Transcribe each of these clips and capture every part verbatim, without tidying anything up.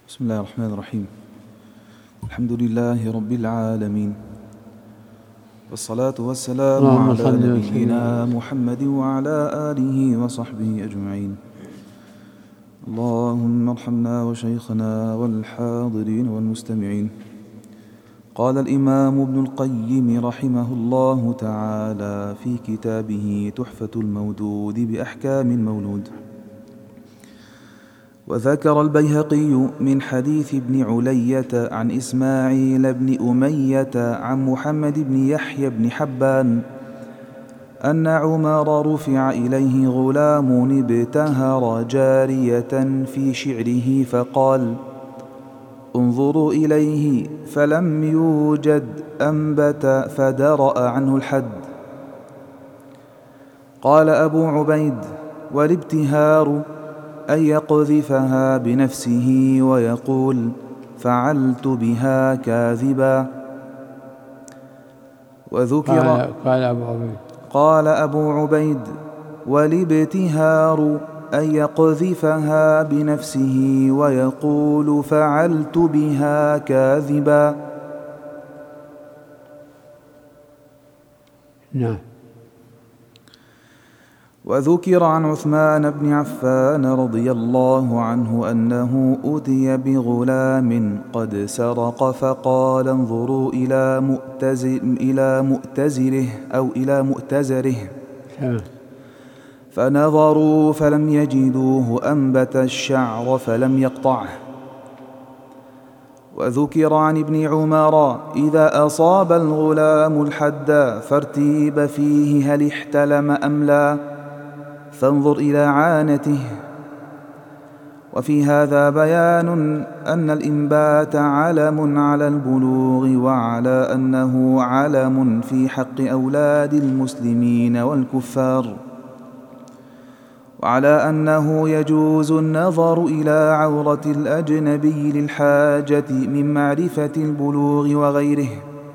بسم الله الرحمن الرحيم. الحمد لله رب العالمين، والصلاة والسلام على نبينا محمد وعلى آله وصحبه أجمعين. اللهم ارحمنا وشيخنا والحاضرين والمستمعين. قال الإمام ابن القيم رحمه الله تعالى في كتابه تحفة المودود بأحكام المولود: وذكر البيهقي من حديث ابن علية عن إسماعيل بن أمية عن محمد بن يحيى بن حبان أن عمر رفع إليه غلام ابتهر جارية في شعره فقال: انظروا إليه، فلم يوجد أنبت فدرأ عنه الحد. قال أبو عبيد: والابتهار أن يقذفها بنفسه ويقول فعلت بها كاذبا. وذكر قال, قال أبو عبيد قال أبو عبيد: والابتهار أن يقذفها بنفسه ويقول فعلت بها كاذبا. نعم. وذكر عن عثمان بن عفان رضي الله عنه أنه أتي بغلام قد سرق فقال: انظروا إلى مؤتزر إلى مؤتزره أو إلى مؤتزره، فنظروا فلم يجدوه أنبت الشعر فلم يقطعه. وذكر عن ابن عمر إذا أصاب الغلام الحد فارتيب فيه هل احتلم أم لا، فانظر إلى عانته. وفي هذا بيان أن الإنبات علم على البلوغ، وعلى أنه علم في حق أولاد المسلمين والكفار، وعلى أنه يجوز النظر إلى عورة الأجنبي للحاجة من معرفة البلوغ وغيره.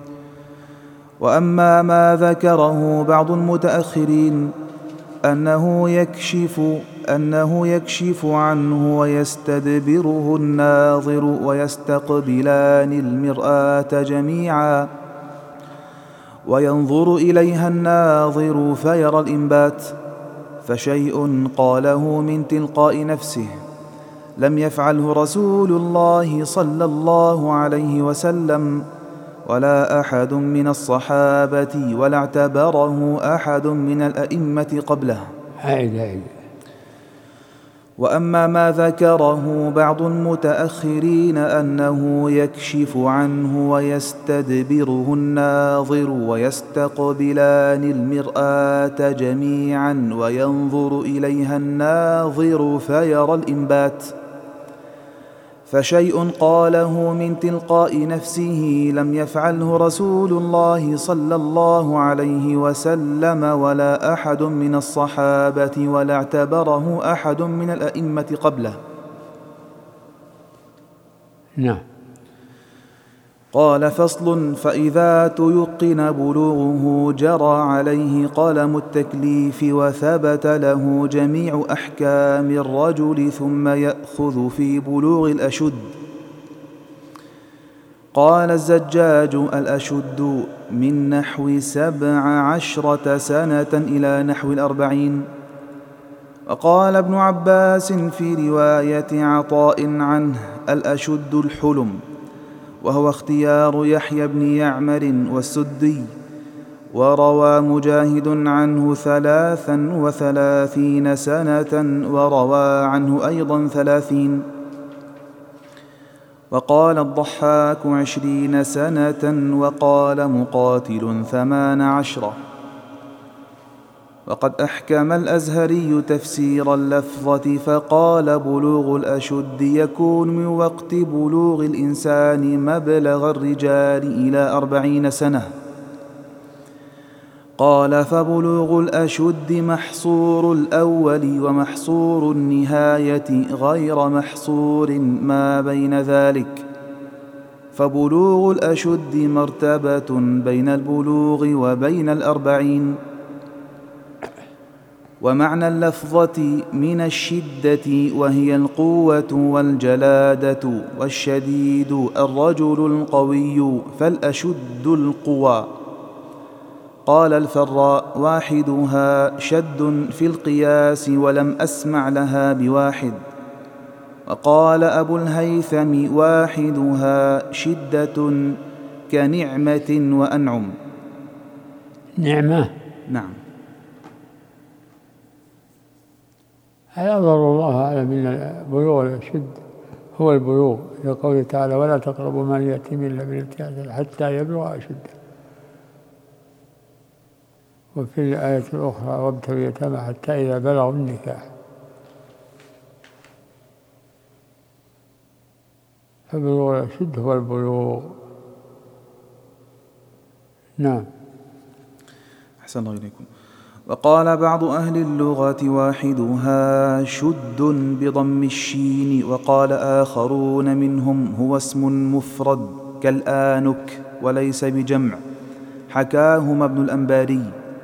وأما ما ذكره بعض المتأخرين أنه يكشف أنه يكشف عنه ويستدبره الناظر ويستقبلان المرآة جميعا، وينظر إليها الناظر فيرى الإنبات، فشيء قاله من تلقاء نفسه لم يفعله رسول الله صلى الله عليه وسلم ولا أحد من الصحابة، ولا اعتبره أحد من الأئمة قبله. عيد عيد. وأما ما ذكره بعض المتأخرين أنه يكشف عنه ويستدبره الناظر ويستقبلان المرآة جميعا وينظر إليها الناظر فيرى الإنبات، فشيء قاله من تلقاء نفسه لم يفعله رسول الله صلى الله عليه وسلم ولا أحد من الصحابة، ولا اعتبره أحد من الأئمة قبله. نعم. قال: فصل: فإذا تيقن بلوغه جرى عليه قلم التكليف وثبت له جميع أحكام الرجل ثم يأخذ في بلوغ الأشد. قال الزجاج: الأشد من نحو سبع عشرة سنة إلى نحو الأربعين. وقال ابن عباس في رواية عطاء عنه: الأشد الحلم، وهو اختيار يحيى بن يعمر والسدي. وروى مجاهد عنه ثلاثا وثلاثين سنة، وروى عنه أيضا ثلاثين. وقال الضحاك عشرين سنة، وقال مقاتل ثمان عشرة. وقد أحكم الأزهري تفسير اللفظة فقال: بلوغ الأشد يكون من وقت بلوغ الإنسان مبلغ الرجال إلى أربعين سنة. قال: فبلوغ الأشد محصور الأول ومحصور النهاية غير محصور ما بين ذلك، فبلوغ الأشد مرتبة بين البلوغ وبين الأربعين. ومعنى اللفظة من الشدة وهي القوة والجلادة، والشديد الرجل القوي، فالأشد القوى. قال الفراء: واحدها شد في القياس، ولم أسمع لها بواحد. وقال أبو الهيثم: واحدها شدة كنعمة وأنعم. نعمة. نعم. هل أمر الله أعلم من البلوغ الأشد هو البلوغ، لقوله تعالى: ولا تقربوا مال اليتيم إلا بالتي حتى يبلغ أشده. وفي الآية الأخرى: وابتلوا اليتامى حتى إذا بلغوا النكاح. فبلوغ الأشد هو البلوغ. نعم. أحسن الله إليكم. وقال بعض أهل اللغة: واحدها شد بضم الشين. وقال آخرون منهم: هو اسم مفرد كالآنك وليس بجمع. حكاهما ابن الأنباري.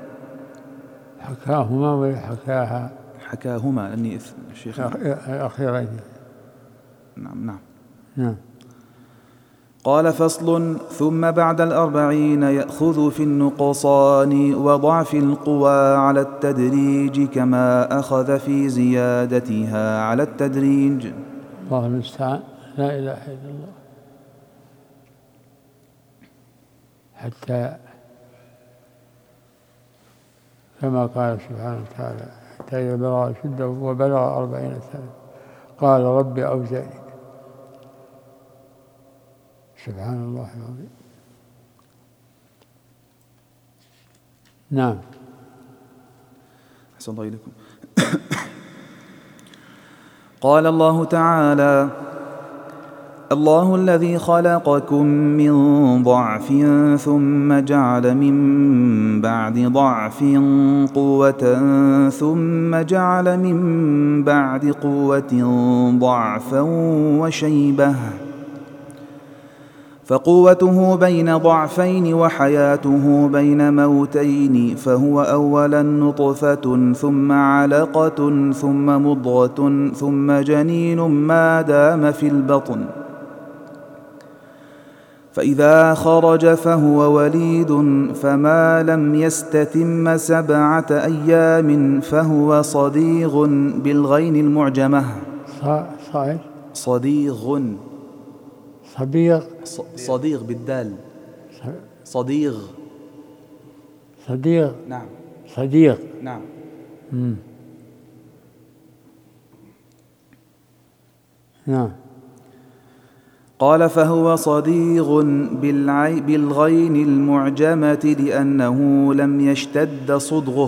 حكاهما ولا حكاها؟ حكاهما لأني الشيخ الأخيرين. نعم نعم نعم. قال: فصل: ثم بعد الأربعين يأخذ في النقصان وضعف القوى على التدريج، كما أخذ في زيادتها على التدريج. الله المستعان. لا إله إلا الله. حتى كما قال سبحانه وتعالى: حتى إذا بلغ أشده وبلغ أربعين سنة قال: رب أوزعني. سبحان الله العظيم. نعم. أحسن الله إليكم. قال الله تعالى: الله الذي خلقكم من ضعف ثم جعل من بعد ضعف قوة ثم جعل من بعد قوة ضعفا وشيبة، فقوته بين ضعفين وحياته بين موتين، فهو أولا نطفة ثم علقة ثم مضغة ثم جنين ما دام في البطن، فإذا خرج فهو وليد، فما لم يستتم سبعة أيام فهو صديغ بالغين المعجمة. صحيح. صديغ. صبيغ. صديغ بالدال. صديغ. صديغ. نعم. صديغ. نعم. مم. نعم. قال: فهو صديغ بالغين المعجمة لأنه لم يشتد صدغه،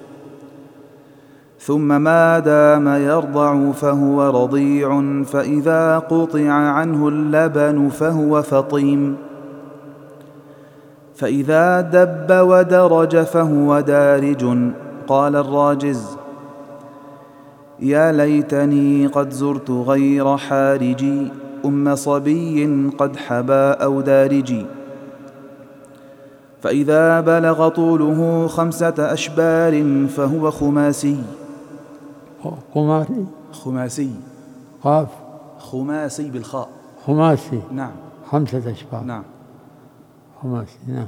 ثم ما دام يرضع فهو رضيع، فإذا قطع عنه اللبن فهو فطيم، فإذا دب ودرج فهو دارج. قال الراجز: يا ليتني قد زرت غير حارجي أم صبي قد حبا أو دارجي. فإذا بلغ طوله خمسة أشبار فهو خماسي. خماسي. خماسي. قاف. خماسي بالخاء. خماسي. نعم. خمسة أشبار. نعم. خماسي. نعم.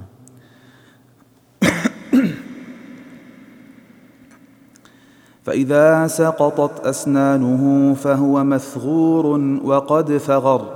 فإذا سقطت أسنانه فهو مثغور وقد ثغر،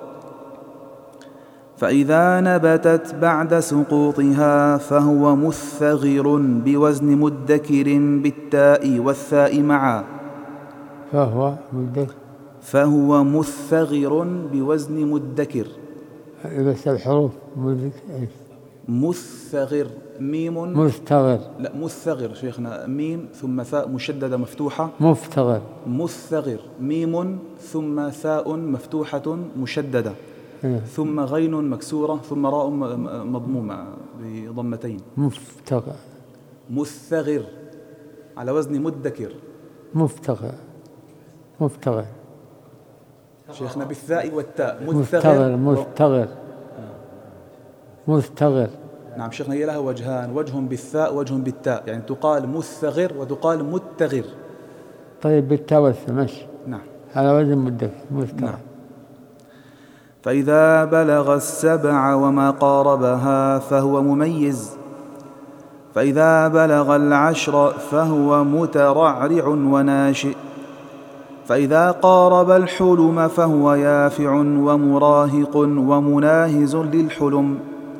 فإذا نبتت بعد سقوطها فهو مثغر بوزن مدكر بالتاء والثاء معا. فهو مدكر. فهو مثغر بوزن مدكر. بس الحروف مدكر. مثغر. ميم. مستغر. لا، مثغر شيخنا، ميم ثم ثاء مشددة مفتوحة. مفتغر. مثغر ميم ثم ثاء مفتوحة مشددة، إيه. ثم غين مكسورة ثم راء مضمومة بضمتين. مفتغر. مثغر على وزن مدكر. مفتغر. مفتغر شيخنا بالثاء والتاء. مفتغر. مفتغر. مفتغر. نعم شيخنا، هي لها وجهان، وجه بالثاء وجه بالتاء، يعني تقال مثغر وتقال متغر. طيب بالتاء والثاء ماشي. نعم على وزن مدكر مستغر. نعم. فإذا بلغ السبع وما قاربها فهو مميز، فإذا بلغ العشر فهو مترعرع وناشئ، فإذا قارب الحلم فهو يافع ومراهق ومناهز للحلم،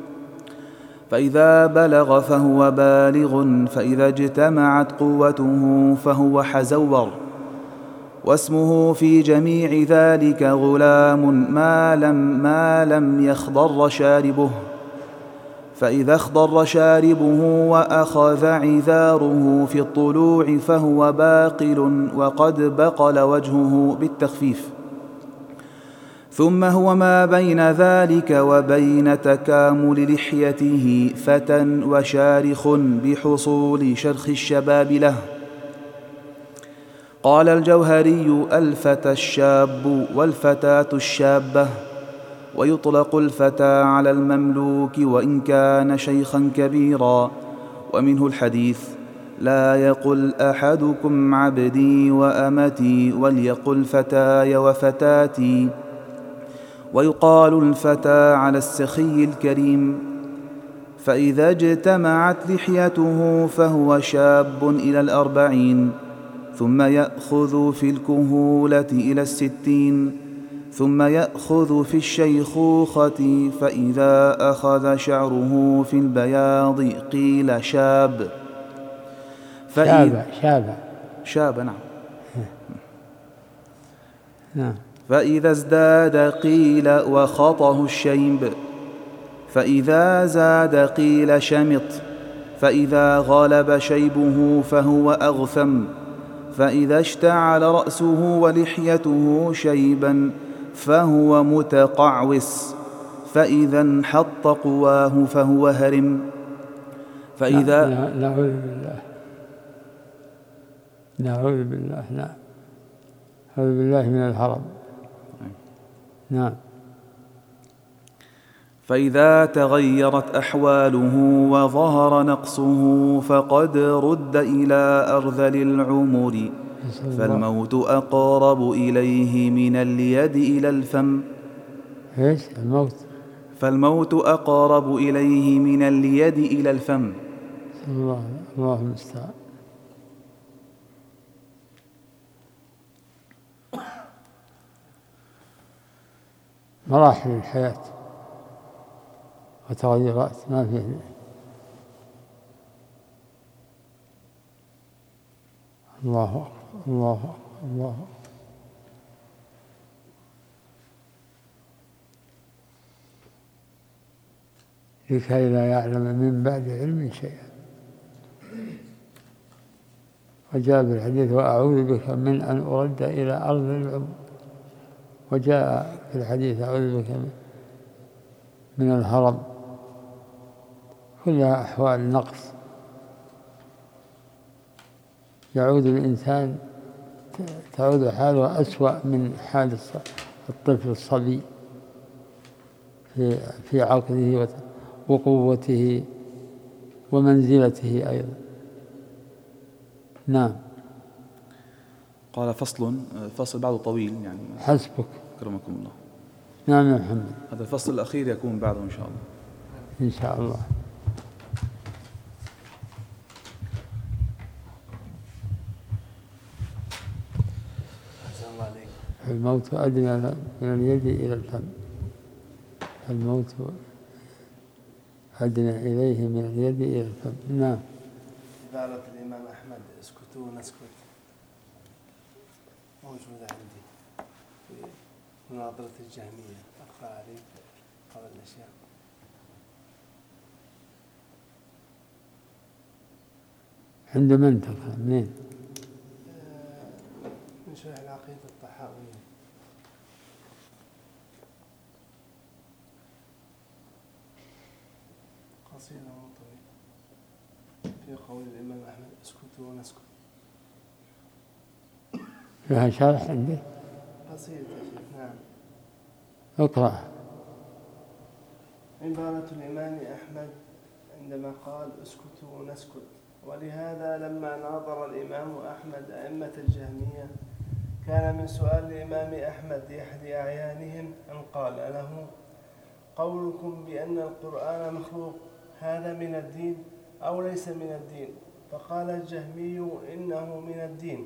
فإذا بلغ فهو بالغ، فإذا اجتمعت قوته فهو حزور، واسمه في جميع ذلك غلام ما لم, ما لم يخضر شاربه، فإذا اخضر شاربه وأخذ عذاره في الطلوع فهو باقل وقد بقل وجهه بالتخفيف، ثم هو ما بين ذلك وبين تكامل لحيته فتى وشارخ بحصول شرخ الشباب له. قال الجوهري: الفتى الشاب والفتاة الشابة، ويطلق الفتى على المملوك وإن كان شيخا كبيرا. ومنه الحديث: لا يقل أحدكم عبدي وأمتي وليقل فتاي وفتاتي. ويقال الفتى على السخي الكريم. فإذا اجتمعت لحيته فهو شاب إلى الأربعين، ثم يأخذ في الكهولة إلى الستين، ثم يأخذ في الشيخوخة، فإذا أخذ شعره في البياض قيل شاب. شاب شاب شاب نعم. نعم. فإذا ازداد قيل وخطه الشيب، فإذا زاد قيل شمط، فإذا غلب شيبه فهو أغثم، فإذا اشتعل رأسه ولحيته شيبا فهو متقعوس، فإذا انحط قواه فهو هرم. فإذا نعوذ بالله نعوذ بالله نعم نعوذ بالله من الهرم. نعم. فإذا تغيرت أحواله وظهر نقصه فقد رد إلى أرذل العمر، فالموت أقرب إليه من اليد إلى الفم. إيش الموت؟ فالموت أقرب إليه من اليد إلى الفم. الله الله المستعان. مراحل الحياة وتغيرات ما فيه. الله أكبر الله أكبر الله أكبر. لكي لا يعلم من بعد علم شيئا. وجاء بالحديث: وأعوذ بك من أن أرد إلى أرض العمر. وجاء في الحديث: أعوذ بك من الهرم. كلها أحوال نقص يعود الإنسان، تعود حاله أسوأ من حال الطفل الصبي في في عقله وقوته ومنزلته أيضا. نعم. قال: فصل فصل بعده طويل يعني. حسبك. أكرمكم الله. نعم يا محمد. هذا الفصل الأخير يكون بعده إن شاء الله. إن شاء الله. الموت أدنى من اليد إلى الفم. الموت أدنى إليه من اليد إلى الفم. نعم. عبارة الإمام أحمد: اسكتوا نسكت، موجودة عندي في مناظرة الجهمية. أخفى عليك هذه الأشياء. عند من تقرأ؟ منين؟ من شرح العقيدة الطحاوية. قصيدة طويلة في قول الإمام أحمد: اسكتوا ونسكت. فيها شرح عندك؟ قصيدة نعم. اقرأ. عبارة الإمام أحمد: عندما قال اسكتوا نسكت. ولهذا لما ناظر الإمام أحمد أئمة الجهمية كان من سؤال الإمام أحمد لأحد أعيانهم أن قال له: قولكم بأن القرآن مخلوق هذا من الدين أو ليس من الدين؟ فقال الجهمي: إنه من الدين.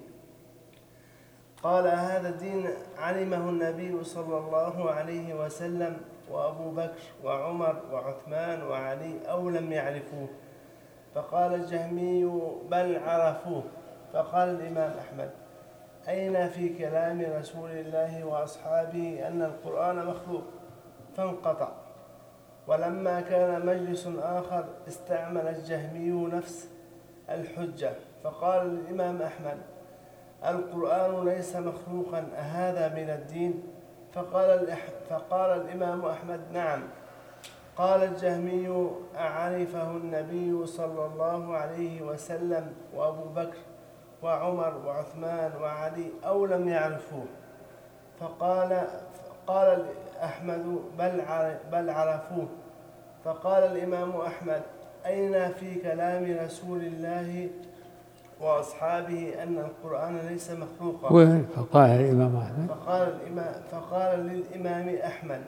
قال: هذا الدين علمه النبي صلى الله عليه وسلم وأبو بكر وعمر وعثمان وعلي أو لم يعرفوه؟ فقال الجهمي: بل عرفوه. فقال الإمام أحمد: أين في كلام رسول الله وأصحابه أن القرآن مخلوق؟ فانقطع. ولما كان مجلس آخر استعمل الجهمي نفس الحجة، فقال الإمام أحمد: القرآن ليس مخلوقا أهذا من الدين؟ فقال, فقال الإمام أحمد: نعم. قال الجهمي: أعرفه النبي صلى الله عليه وسلم وأبو بكر وعمر وعثمان وعلي أو لم يعرفوه؟ فقال قال أحمد: بل بل عرفوه. فقال الإمام أحمد: أين في كلام رسول الله وأصحابه أن القرآن ليس مخلوقا؟ وين؟ فقال الإمام أحمد فقال الإمام فقال للإمام أحمد: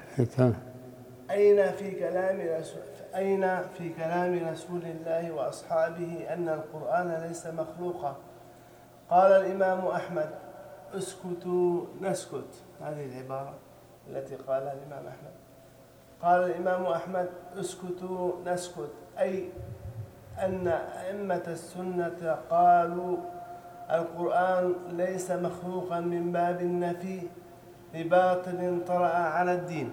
أين في كلام رسول أين في كلام رسول الله وأصحابه أن القرآن ليس مخلوقا؟ قال الإمام أحمد: اسكتوا نسكت. هذه العبارة التي قالها الإمام أحمد. قال الإمام أحمد: اسكتوا نسكت، أي أن أئمة السنة قالوا القرآن ليس مخلوقا من باب النفي لباطل طرأ على الدين.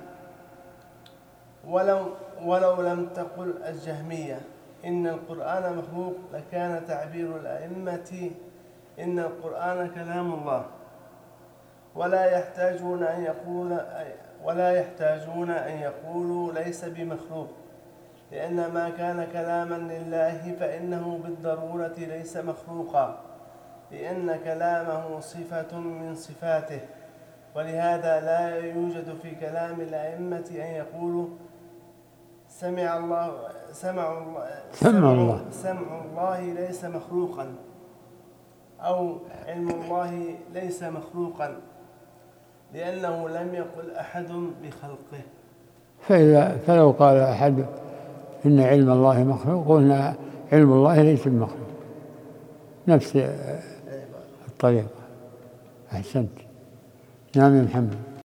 ولو, ولو لم تقل الجهمية إن القرآن مخلوق لكان تعبير الأئمة إن القرآن كلام الله، ولا يحتاجون أن يقول ولا يحتاجون أن يقولوا ليس بمخلوق، لأن ما كان كلاما لله فإنه بالضرورة ليس مخلوقا، لأن كلامه صفة من صفاته. ولهذا لا يوجد في كلام الأئمة أن يقولوا سمع الله سمع الله سمع الله, سمع الله ليس مخلوقا، أو علم الله ليس مخلوقا، لأنه لم يقل أحد بخلقه. فإذا فلو قال أحد إن علم الله مخلوق قلنا علم الله ليس بمخلوق، نفس الطريقة. أحسنت. نعم يا محمد.